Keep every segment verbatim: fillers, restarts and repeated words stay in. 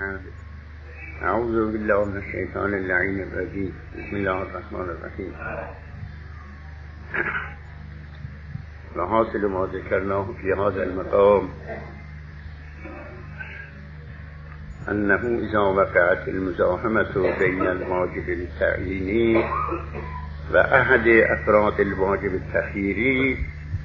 أحد. أعوذ بالله من الشيطان اللعين الرجيم. بسم الله الرحمن الرحيم. وحاصل ما ذكرناه في هذا المقام أنه إذا وقعت المزاحمة بين الواجب التعييني وأحد أفراد الواجب التخييري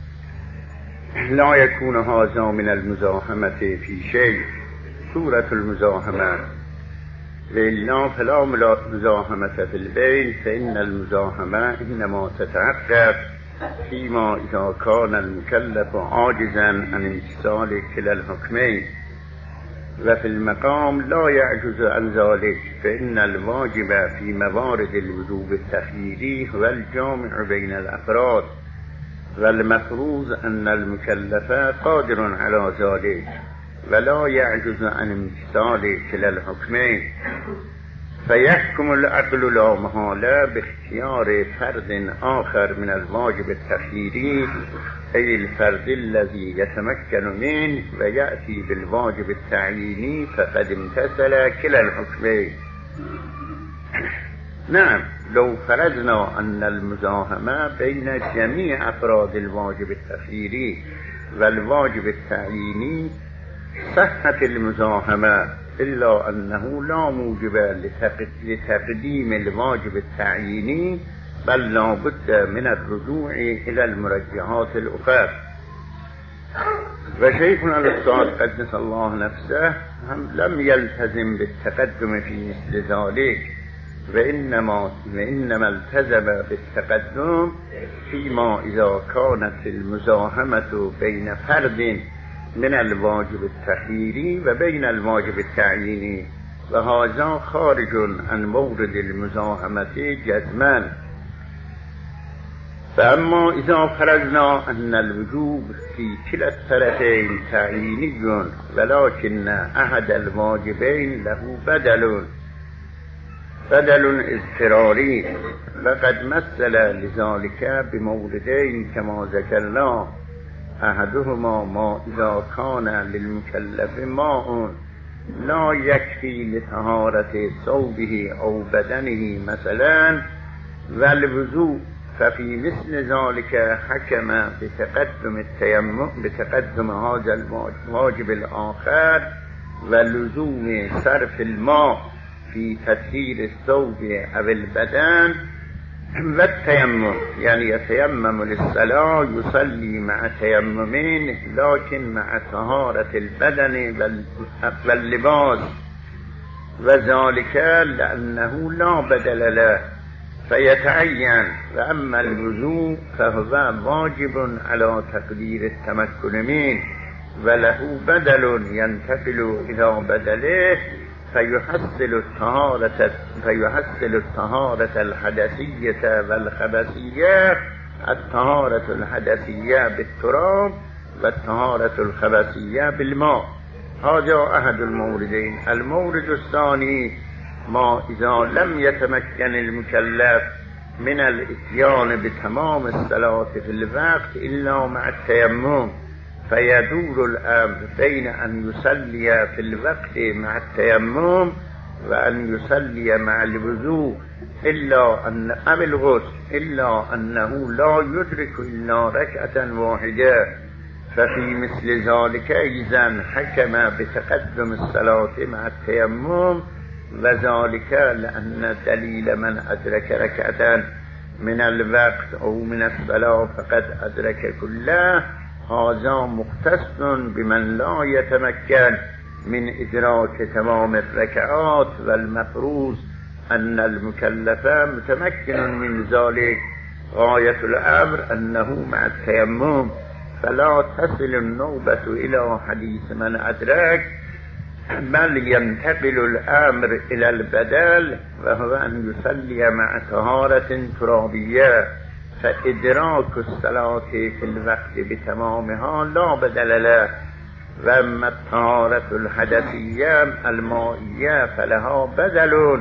لا يكون هذا من المزاحمة في شيء صورة المزاحمة، وإلا فلا مزاحمة في البين، فإن المزاحمة إنما تتعقب فيما إذا كان المكلف عاجزا عن امتثال كلا الحكمين، وفي المقام لا يعجز عن ذلك، فإن الواجب في موارد الوجوب التخييري هو الجامع بين الأفراد، والمفروض أن المكلف قادر على ذلك ولا يعجز عن امتثال كلا الحكمين، فيحكم العقل لا محالة باختيار فرد آخر من الواجب التخييري، أي الفرد الذي يتمكن منه ويأتي بالواجب التعييني فقد امتثل كلا الحكمين. نعم، لو فرضنا أن المزاحمة بين جميع أفراد الواجب التخييري والواجب التعييني صحت المزاحمة، إلا أنه لا موجب لتقديم الواجب التعييني، بل لا بد من الرجوع إلى المرجحات الأخرى. وشيخنا الأستاذ قدس الله نفسه هم لم يلتزم بالتقدم في مثل ذلك، وإنما, وإنما التزم بالتقدم فيما إذا كانت المزاحمة بين فرد من الواجب التخييري وبين الواجب التعييني، وهذا خارج عن مورد المزاحمة جزما. فأما إذا فرضنا أن الوجوب في كلا الطرفين تعييني ولكن أحد الواجبين له بدل بدل اضطراري، فقد مثل لذلك بموردين كما ذكرنا، أحدهما ما إذا كان للمكلف ماء لا يكفي لطهارة ثوبه أو بدنه مثلا والوضوء، ففي مثل ذلك حكم بتقدم التيمم بتقدم هذا الواجب الآخر ولزوم صرف الماء في تطهير الثوب أو البدن والتيمم، يعني يتيمم للصلاة يصلي مع تيممين لكن مع طهارة البدن واللباس، وذلك لأنه لا بدل له فيتعين. وأما الوضوء فهو واجب على تقدير التمكن منه وله بدل ينتقل إلى بدله، فيحصل الطهارة فيحصل الطهارة الحدثية والخبثية، الطهارة الحدثية بالتراب والطهارة الخبثية بالماء. هذا أحد الموردين. المورد الثاني ما إذا لم يتمكن المكلف من الاتيان بتمام الصلاة في الوقت إلا مع التيمم، فيدور الأمر بين أن يصلي في الوقت مع التيمم وأن يصلي مع الوضوء، إلا أن أم الغسل، إلا أنه لا يدرك إلا ركعة واحدة، ففي مثل ذلك إذن حكم بتقدم الصلاة مع التيمم، وذلك لأن دليل من أدرك ركعة من الوقت أو من الصلاة فقد أدرك كله، هذا مختص بمن لا يتمكن من إدراك تمام الركعات، والمفروض أن المكلف متمكن من ذلك. غاية الأمر أنه مع التيمم، فلا تصل النوبة إلى حديث من أدرك، بل ينتقل الأمر إلى البدل، وهو أن يصلي مع طهارة ترابية، فإدراك الصلاة في الوقت بتمامها لا بدل له. وأما الطهارة الحدثية المائية فلها بدل،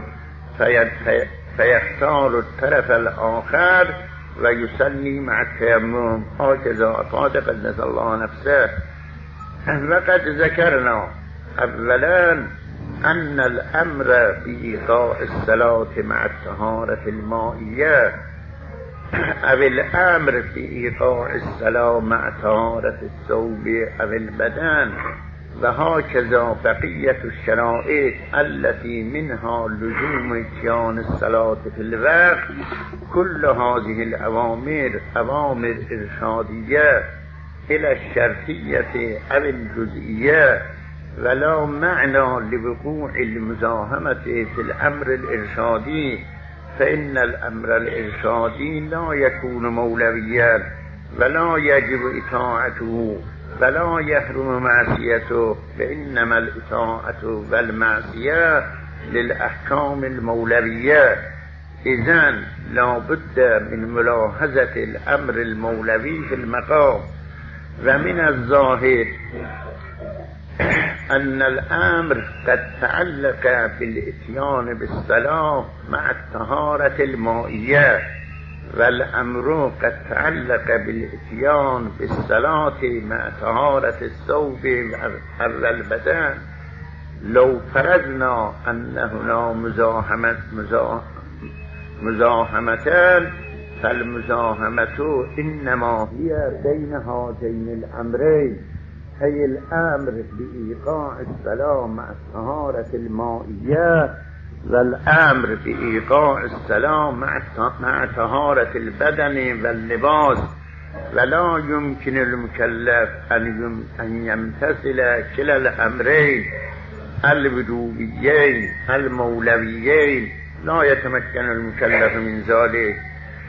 فيختار الطرف الآخر ويصلي مع التيمم، هكذا أفاد قدس الله نفسه. وقد ذكرنا أولا أن الأمر بإيقاع الصلاة مع الطهارة المائية أو الأمر بإيقاع الصلاة مع طهارة الثوب أو البدن وهكذا بقية الشرائط التي منها لزوم اتيان الصلاة في الوقت، كل هذه الأوامر أوامر إرشادية إلى الشرطية أو الجزئية، ولا معنى لوقوع المزاحمة في الأمر الإرشادي، فإن الأمر الإرشادي لا يكون مولويا ولا يجب إطاعته ولا يحرم معصيته، وإنما الإطاعة والمعصية للأحكام المولوية. إذن لا بد من ملاحظة الأمر المولوي في المقام. ومن الظاهر أن الأمر قد تعلق بالإتيان بالصلاة مع الطهارة المائية، والأمر قد تعلق بالإتيان بالصلاة مع طهارة الثوب والبدن. لو فرضنا أن هنا مزاحمة مزاحمتان فالمزاحمة إنما هي بين هذين الأمرين، أي الأمر بإيقاع الصلاة مع الطهارة المائية والأمر بإيقاع الصلاة مع طهارة البدن واللباس. ولا يمكن المكلف أن يمتثل كلا الأمرين الوجوبيين المولويين، لا يتمكن المكلف من ذلك.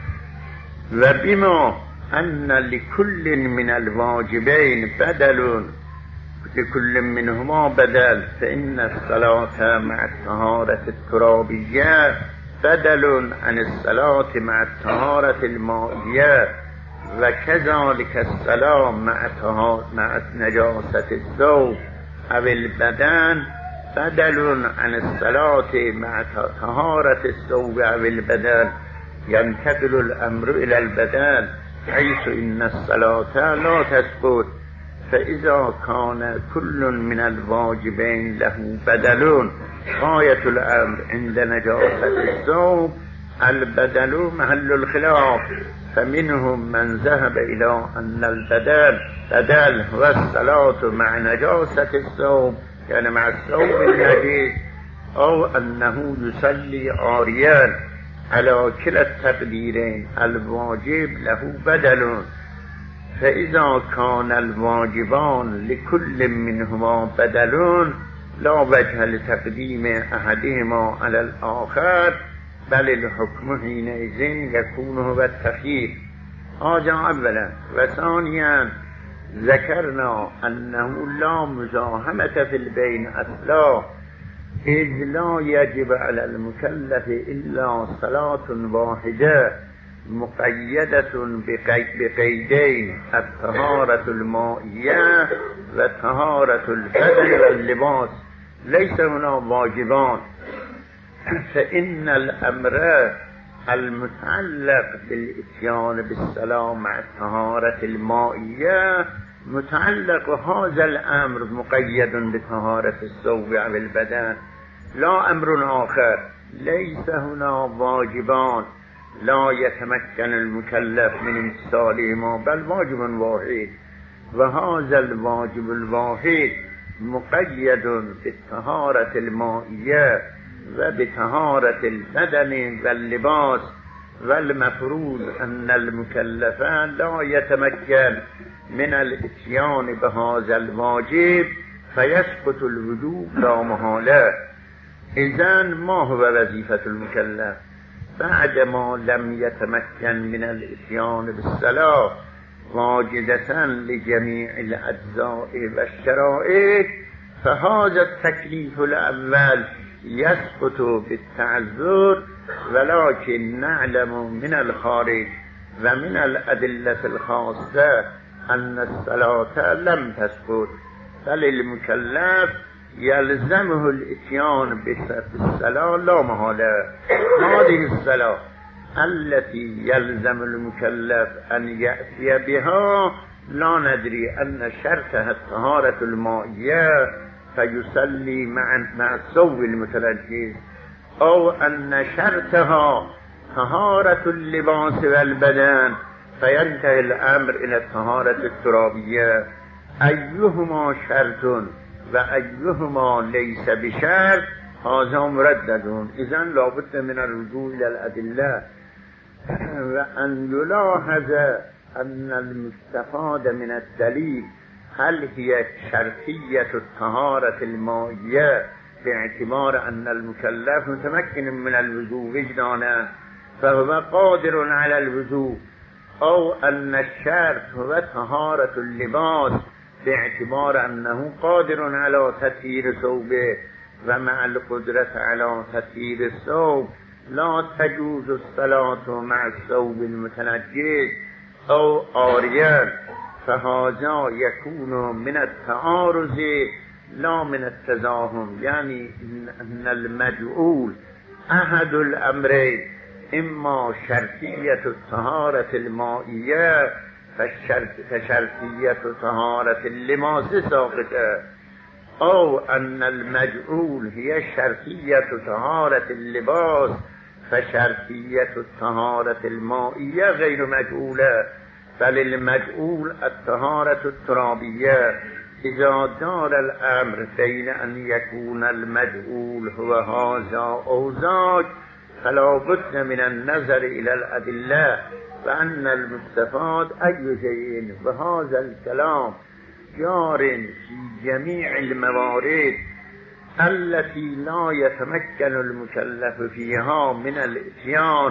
وبما أن لكل من الواجبين بدل، لكل منهما بدل، فإن الصلاة مع الطهارة الترابية بدل عن الصلاة مع الطهارة المائية، وكذلك الصلاة مع مع نجاسة الثوب أو البدن بدل عن الصلاة مع طهارة الثوب أو البدن. ينتقل الأمر إلى البدن، حيث إن الصلاة لا تسقط، فإذا كان كل من الواجبين له بدل، غاية الأمر عند نجاسة الثوب البدل محل الخلاف، فمنهم من ذهب إلى أن البدل بدل هو الصلاة مع نجاسة الثوب، يعني مع الثوب النجيس، أو أنه يصلي عاريا. على كلا التقديرين الواجب له بدل، فإذا كان الواجبان لكل منهما بدل لا وجه لتقديم أحدهما على الآخر، بل الحكم حينئذ يكون هو التخيير. هذا أولا. وثانيا ذكرنا أنه لا مزاحمة في البين أصلا، إذ لا يجب على المكلف إلا صلاة واحدة مقيدة بقيدين، الطهارة المائية وطهارة البدن واللباس، ليس هنا واجبان. فإن الأمر المتعلق بالإتيان بالصلاة مع الطهارة المائية متعلق، هذا الأمر مقيد بطهارة الثوب أو البدن، لا أمر آخر. ليس هنا واجبان لا يتمكن المكلف من امتثالهما، بل واجب واحد، وهذا الواجب الواحد مقيد بالطهارة المائية وبطهارة البدن واللباس. والمفروض أن المكلف لا يتمكن من الاتيان بهذا الواجب فيسقط الوجوب لا محالة. إذن ما هو وظيفة المكلف بعدما لم يتمكن من الاتيان بالصلاة واجدة لجميع الأجزاء والشرائط؟ فهذا التكليف الأول يسقط بالتعذر، ولكن نعلم من الخارج ومن الأدلة الخاصة أن الصلاة لم تسقط، بل المكلف يلزمه الاتيان بالصلاة لا محالة. هذه الصلاة التي يلزم المكلف أن يأتي بها لا ندري أن شرطها الطهارة المائية فيصلي مع مع الثوب المتنجس، أو أن شرطها طهارة اللباس والبدن فينتهي الأمر إلى الطهارة الترابية. أيهما شرط وأيهما ليس بشرط هذا مردد. إذن لابد من الرجوع إلى الأدلة، وأن يلاحظ أن المستفاد من الدليل هل هي شرطية الطهارة المائية باعتبار أن المكلف متمكن من الوضوء وجدانا فهو قادر على الوضوء، أو أن الشرط هو طهارة اللباس باعتبار أنه قادر على تطهير ثوبه، ومع القدرة على تطهير الثوب لا تجوز الصلاة مع الثوب المتنجس أو عاريا، فهذا يكون من التعارض لا من التزاحم. يعني أن المجعول أحد الأمرين، إما شرطية الطهارة المائية فشرطية طهارة اللباس ساقطة، أو أن المجعول هي شرطية طهارة اللباس فشرطية الطهارة المائية غير مجعولة. فللمجعول الطهارة الترابية. إذا دار الأمر بين أن يكون المجعول هو هذا أو ذاك فلا بد من النظر إلى الأدلة، وأن المستفاد أي شيء بهذا الكلام جار في جميع الموارد التي لا يتمكن المكلف فيها من الاتيان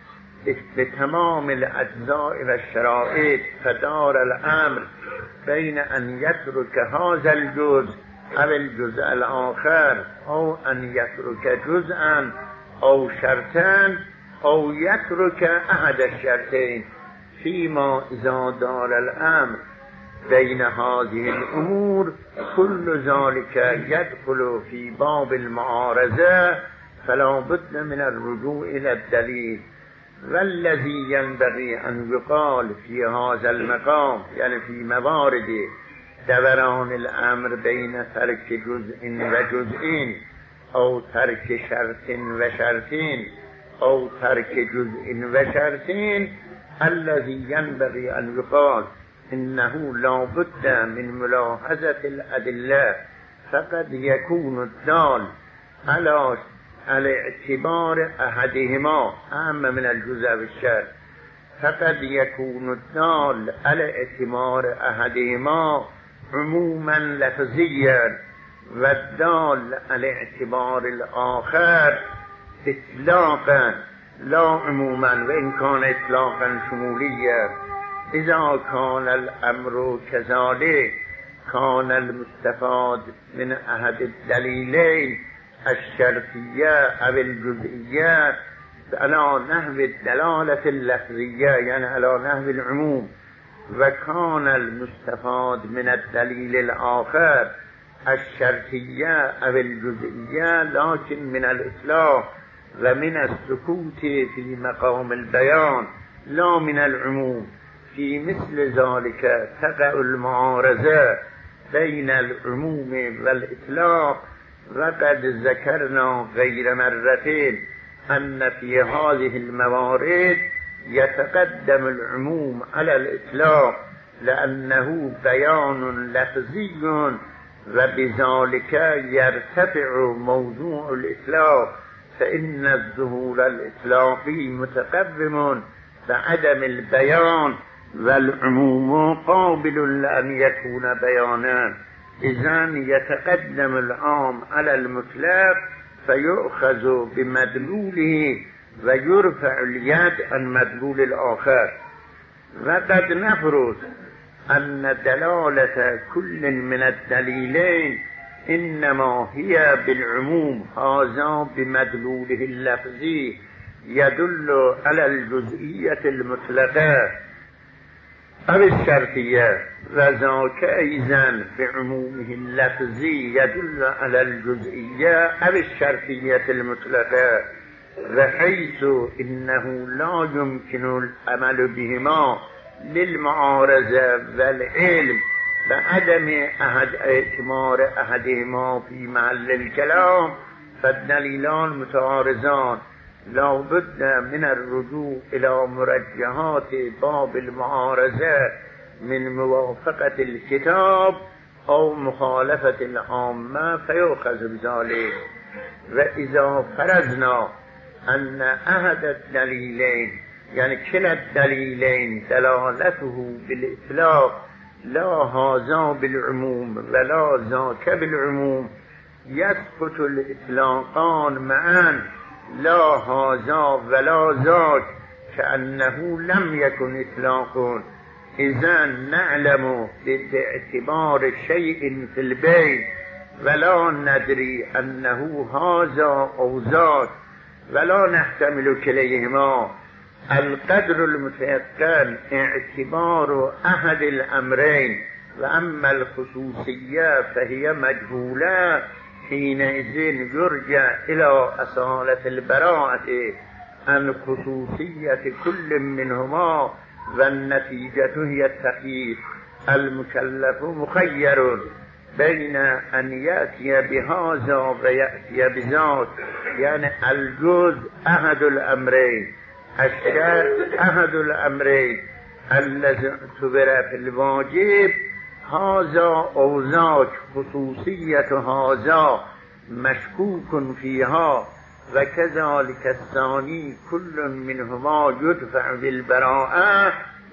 بتمام الأجزاء والشرائط، فدار الأمر بين أن يترك هذا الجزء أو الجزء الآخر، أو أن يترك جزءا أو شرطا، أو يترك أحد الشرطين. فيما إذا دار الأمر بين هذه الأمور كل ذلك يدخل في باب المعارضة، فلا بد من الرجوع إلى الدليل. والذي ينبغي أن يقال في هذا المقام، يعني في موارد دوران الأمر بين ترك جزء وجزء، أو ترك شرط وشرطين، أو ترك جزء وشرطين، الذي ينبغي أن يقال إنه لا بد من ملاحظة الأدلة، فقد يكون الدال على الاعتبار أحدهما أهم من الجزء والشرط، فقد يكون الدال على اعتبار أحدهما عموما لفظيا، والدال على اعتبار الآخر إطلاقا لا عموما، وإن كان إطلاقا شموليا. إذا كان الأمر كذلك كان المستفاد من أحد الدليلين الشرطية أو الجزئية على نحو الدلالة اللفظية، يعني على نحو العموم، وكان المستفاد من الدليل الآخر الشرطية أو الجزئية لكن من الإطلاق ومن السكوت في مقام البيان لا من العموم. في مثل ذلك تقع المعارضة بين العموم والإطلاق. وقد ذكرنا غير مرتين أن في هذه الموارد يتقدم العموم على الإطلاق لأنه بيان لفظي، وبذلك يرتفع موضوع الإطلاق، فإن الظهور الإطلاقي متقدم بعدم البيان، والعموم قابل لأن يكون بيانا. إذن يتقدم العام على المطلق فيؤخذ بمدلوله ويرفع اليد عن مدلول الآخر. وقد نفرض أن دلالة كل من الدليلين إنما هي بالعموم، هذا بمدلوله اللفظي يدل على الجزئية المطلقة أو الشرطية، وذاك أيضا بعمومه اللفظي يدل على الجزئية أو الشرطية المطلقة، بحيث إنه لا يمكن العمل بهما للمعارضة والعلم و عدم احد اعتمار احدهما فی محل الکلام فالدلیلان متعارضان لا بد من الرجوع الى مرجحات باب المعارضه من موافقة الكتاب او مخالفة العامة فيؤخذ بذلك. وإذا فرضنا أن أحد الدليلين يعني كلا الدليلين دلالته بالإطلاق لا هذا بالعموم ولا ذاك بالعموم يسقط الإطلاقان معا لا هذا ولا ذاك كأنه لم يكن إطلاق. إذا نعلم باعتبار شيء في البيت ولا ندري أنه هذا أو ذاك ولا نحتمل كليهما. القدر المتيقن اعتبار أحد الأمرين وأما الخصوصية فهي مجهولة. حينئذ يرجع إلى أصالة البراءة عن خصوصية كل منهما والنتيجة هي التخيير. المكلف مخير بين أن يأتي بهذا ويأتي بذاك، يعني الجزء أحد الأمرين، الشرط أحد الأمرين الذي اعتبر في الواجب هذا أو ذاك. خصوصية هذا مشكوك فيها وكذلك الثاني كل منهما يدفع بالبراءة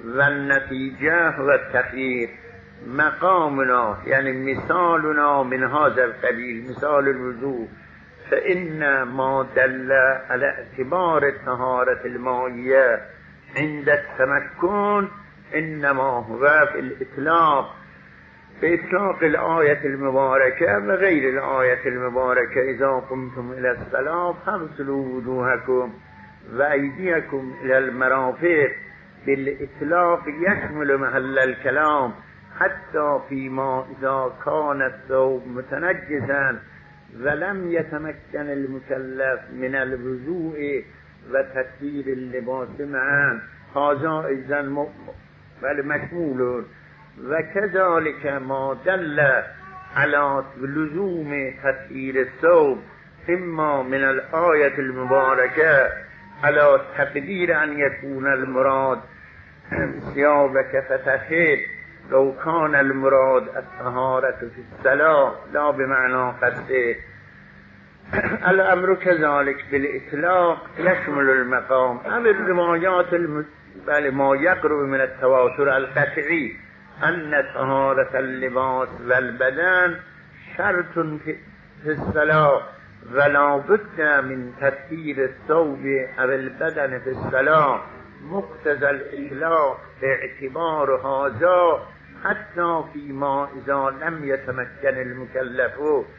والنتيجة والتخيير. مقامنا يعني مثالنا من هذا القبيل مثال الوضوء، فإن ما دل على اعتبار الطهارة المائية عند التمكن إنما هو في الإطلاق بإطلاق الآية المباركة وغير الآية المباركة. إذا قمتم إلى الصلاة فاغسلوا وجوهكم وأيديكم إلى المرافق. بالإطلاق يشمل محل الكلام حتى فيما إذا كان الثوب متنجسا ولم يتمكن المكلف من الوضوء وتطهير اللباس معا، هذا إذن مشمول. وكذلك ما دل على لزوم تطهير الثوب إما من الآية المباركة على تقدير أن يكون المراد ثيابك فطهر لو كان المراد الطهارة في الصلاة لا بمعنى قصده. الأمر كذلك بالإطلاق يشمل المقام. أما الروايات الم... بل ما يقرب من التواتر القطعي أن طهارة اللباس والبدن شرط في الصلاة ولا بد من تطهير الثوب أو البدن في الصلاة مقتضى الإطلاق باعتبار هذا حتى فيما إذا لم يتمكن المكلف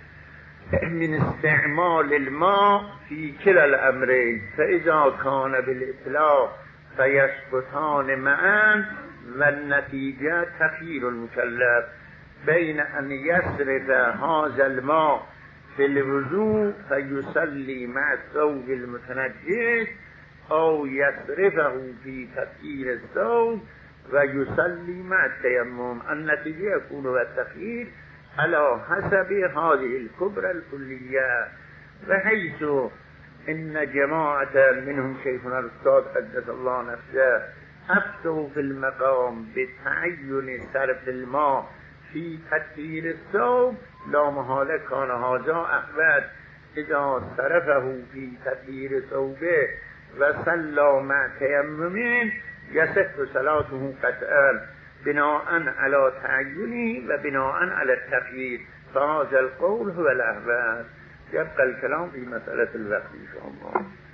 من استعمال الماء في كلا الأمرين. فإذا كان بالإطلاق فيسقطان معا والنتيجة تخيير المكلف بين أن يصرف هذا الماء في الوضوء فيصلي مع الثوب المتنجس أو يصرفه في تطهير الثوب ويصلي مع التيمم. النتيجة يكون التخيير على حسب هذه الكبرى الكلية. بحيث إن جماعة منهم شيخنا الأستاذ قدس الله نفسه أفتوا في المقام بتعين صرف الماء في تطهير الثوب لا محالة كان هذا أحمد إذا صرفه في تطهير ثوبه وصلى مع تيمم يصح صلاته قطعا بناء على تعينه وبناء على التقييد. فهذا القول هو الأحمد. يبقى الكلام في مسألة الوقت إن شاء الله.